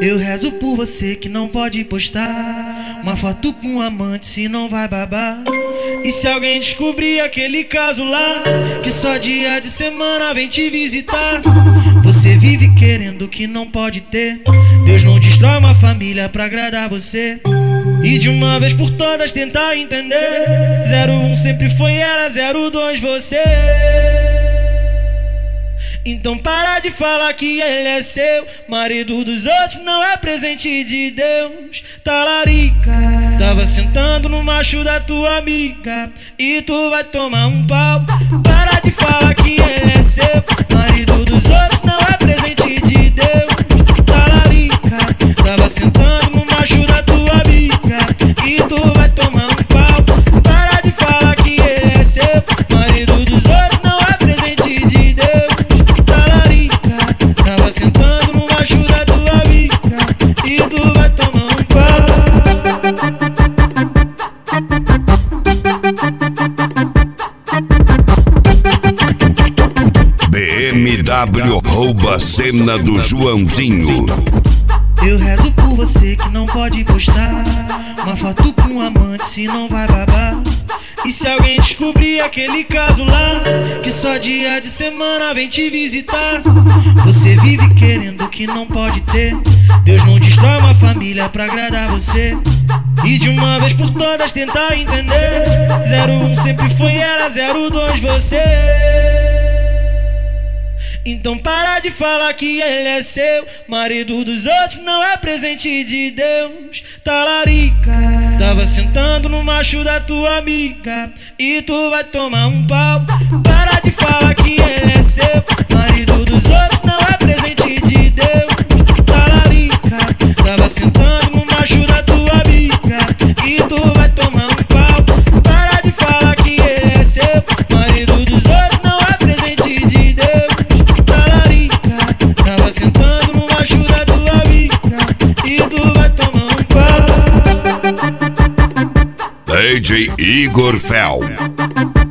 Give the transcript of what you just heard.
Eu rezo por você que não pode postar uma foto com um amante, se não vai babar. E se alguém descobrir aquele caso lá, que só dia de semana vem te visitar. Você vive querendo o que não pode ter. Deus não destrói uma família pra agradar você. E de uma vez por todas tentar entender. 01 sempre foi ela, 02 você. Então para de falar que ele é seu. Marido dos outros não é presente de Deus. Talarica, tava sentando no macho da tua amiga e tu vai tomar um pau. Para de falar que ele é seu. Marido dos outros não é presente de Deus. Talarica, tava sentando no macho da tua amiga e tu vai tomar um pau. Para de falar que ele é seu. Marido dos outros não é presente de Deus. Tava sentando no macho da tua amiga e tu vai tomar um pau. BMW rouba a cena do Joãozinho. Eu rezo por você que não pode postar uma foto com um amante, se não vai babar. E se alguém descobrir aquele caso lá, que só dia de semana vem te visitar. Você vive querendo o que não pode ter. Deus não destrói uma família pra agradar você. E de uma vez por todas tentar entender. 01 sempre foi ela, 02 você. Então para de falar que ele é seu. Marido dos outros não é presente de Deus. Talarica, tava sentando no macho da tua amiga e tu vai tomar um pau. Para de falar que ele é seu. Marido dos outros não é presente de Deus. Talarica, tava sentando no macho da tua amiga e tu vai tomar um pau. Para de falar que ele é seu. Marido dos outros não é presente de Deus. Tava sentando no macho da tua amiga e tu vai tomar um pau. DJ Igor Fel.